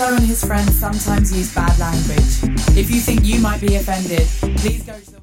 Diplo and his friends sometimes use bad language. If you think you might be offended, please go to the